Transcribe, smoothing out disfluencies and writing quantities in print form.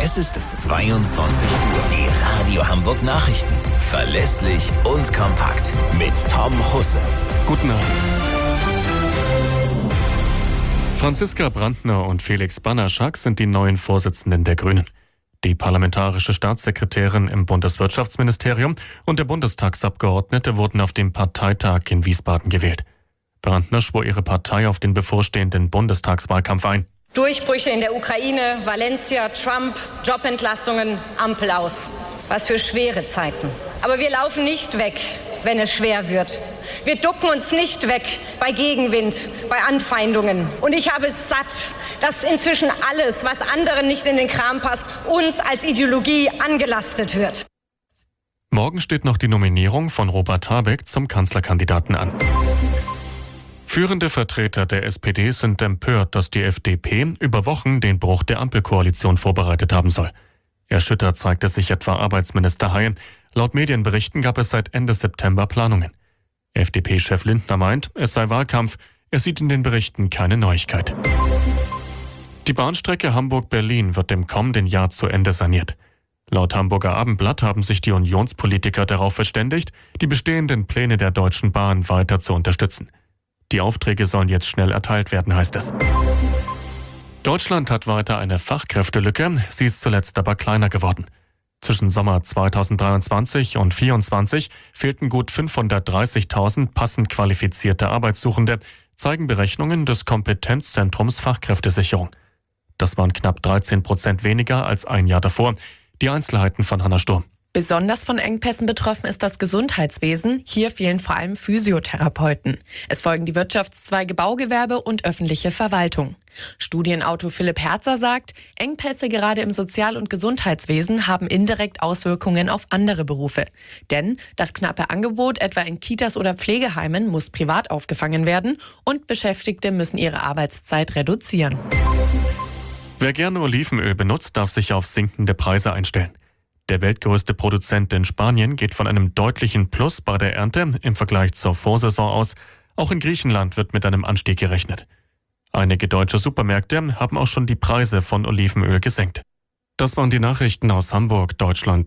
Es ist 22 Uhr. Die Radio Hamburg Nachrichten. Verlässlich und kompakt. Mit Tom Husse. Guten Abend. Franziska Brandner und Felix Banaszak sind die neuen Vorsitzenden der Grünen. Die parlamentarische Staatssekretärin im Bundeswirtschaftsministerium und der Bundestagsabgeordnete wurden auf dem Parteitag in Wiesbaden gewählt. Brandner schwor ihre Partei auf den bevorstehenden Bundestagswahlkampf ein. Durchbrüche in der Ukraine, Valencia, Trump, Jobentlassungen, Ampel aus. Was für schwere Zeiten. Aber wir laufen nicht weg, wenn es schwer wird. Wir ducken uns nicht weg bei Gegenwind, bei Anfeindungen. Und ich habe es satt, dass inzwischen alles, was anderen nicht in den Kram passt, uns als Ideologie angelastet wird. Morgen steht noch die Nominierung von Robert Habeck zum Kanzlerkandidaten an. Führende Vertreter der SPD sind empört, dass die FDP über Wochen den Bruch der Ampelkoalition vorbereitet haben soll. Erschüttert zeigte sich etwa Arbeitsminister Heil. Laut Medienberichten gab es seit Ende September Planungen. FDP-Chef Lindner meint, es sei Wahlkampf. Er sieht in den Berichten keine Neuigkeit. Die Bahnstrecke Hamburg-Berlin wird im kommenden Jahr zu Ende saniert. Laut Hamburger Abendblatt haben sich die Unionspolitiker darauf verständigt, die bestehenden Pläne der Deutschen Bahn weiter zu unterstützen. Die Aufträge sollen jetzt schnell erteilt werden, heißt es. Deutschland hat weiter eine Fachkräftelücke, sie ist zuletzt aber kleiner geworden. Zwischen Sommer 2023 und 2024 fehlten gut 530.000 passend qualifizierte Arbeitssuchende, zeigen Berechnungen des Kompetenzzentrums Fachkräftesicherung. Das waren knapp 13% weniger als ein Jahr davor. Die Einzelheiten von Hanna Sturm. Besonders von Engpässen betroffen ist das Gesundheitswesen. Hier fehlen vor allem Physiotherapeuten. Es folgen die Wirtschaftszweige Baugewerbe und öffentliche Verwaltung. Studienautor Philipp Herzer sagt, Engpässe gerade im Sozial- und Gesundheitswesen haben indirekt Auswirkungen auf andere Berufe. Denn das knappe Angebot etwa in Kitas oder Pflegeheimen muss privat aufgefangen werden und Beschäftigte müssen ihre Arbeitszeit reduzieren. Wer gerne Olivenöl benutzt, darf sich auf sinkende Preise einstellen. Der weltgrößte Produzent in Spanien geht von einem deutlichen Plus bei der Ernte im Vergleich zur Vorsaison aus. Auch in Griechenland wird mit einem Anstieg gerechnet. Einige deutsche Supermärkte haben auch schon die Preise von Olivenöl gesenkt. Das waren die Nachrichten aus Hamburg, Deutschland